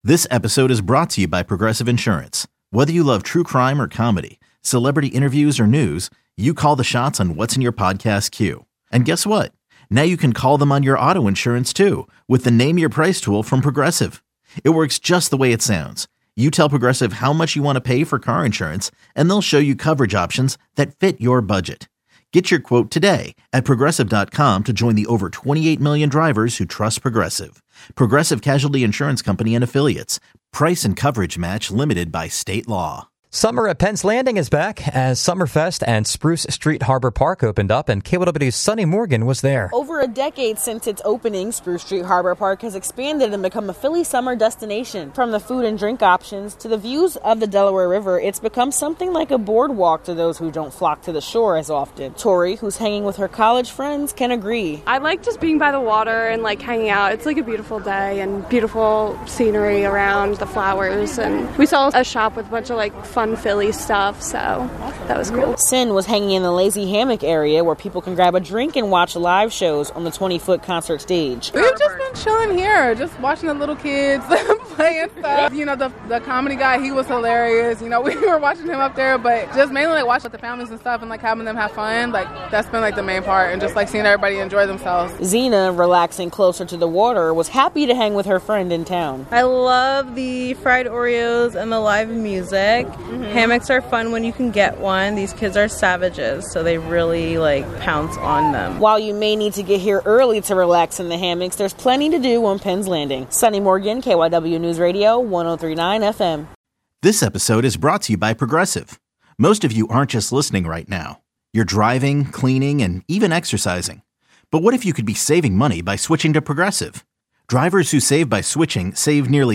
This episode is brought to you by Progressive Insurance. Whether you love true crime or comedy, celebrity interviews or news, you call the shots on what's in your podcast queue. And guess what? Now you can call them on your auto insurance too with the Name Your Price tool from Progressive. It works just the way it sounds. You tell Progressive how much you want to pay for car insurance, and they'll show you coverage options that fit your budget. Get your quote today at Progressive.com to join the over 28 million drivers who trust Progressive. Progressive Casualty Insurance Company and Affiliates. Price and coverage match limited by state law. Summer at Penn's Landing is back as Summerfest and Spruce Street Harbor Park opened up, and KYW's Sunny Morgan was there. Over a decade since its opening, Spruce Street Harbor Park has expanded and become a Philly summer destination. From the food and drink options to the views of the Delaware River, it's become something like a boardwalk to those who don't flock to the shore as often. Tori, who's hanging with her college friends, can agree. I like just being by the water and hanging out. It's like a beautiful day and beautiful scenery around the flowers. And we saw a shop with a bunch of fun Philly stuff, so that was cool. Sin was hanging in the lazy hammock area where people can grab a drink and watch live shows on the 20-foot concert stage. We've just been chilling here, just watching the little kids playing stuff. The comedy guy, he was hilarious. We were watching him up there, but just mainly watching the families and stuff and having them have fun. That's been the main part, and just seeing everybody enjoy themselves. Zena, relaxing closer to the water, was happy to hang with her friend in town. I love the fried Oreos and the live music. Hammocks are fun when you can get one. These kids are savages, so they really pounce on them. While you may need to get here early to relax in the hammocks, there's plenty to do on Penn's Landing. Sunny Morgan, KYW News Radio, 103.9 FM. This episode is brought to you by Progressive. Most of you aren't just listening right now. You're driving, cleaning, and even exercising. But what if you could be saving money by switching to Progressive? Drivers who save by switching save nearly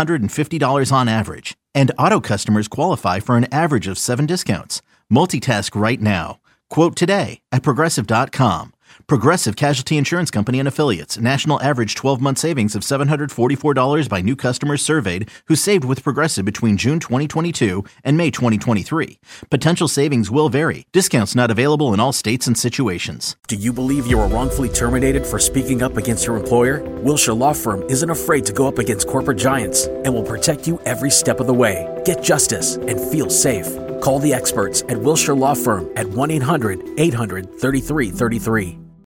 $750 on average, and auto customers qualify for an average of 7 discounts. Multitask right now. Quote today at Progressive.com. Progressive Casualty Insurance Company and Affiliates. National average 12-month savings of $744 by new customers surveyed who saved with Progressive between June 2022 and May 2023. Potential savings will vary. Discounts not available in all states and situations. Do you believe you were wrongfully terminated for speaking up against your employer? Wilshire Law Firm isn't afraid to go up against corporate giants and will protect you every step of the way. Get justice and feel safe. Call the experts at Wilshire Law Firm at 1-800-800-3333.